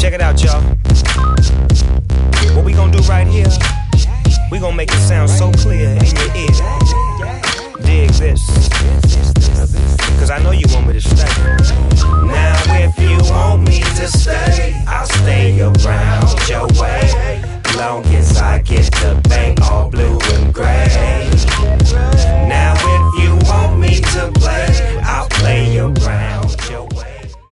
Check it out, y'all. What we gonna do right here, we gonna make it sound so clear in your ear. Dig this, cause I know you want me to stay. Now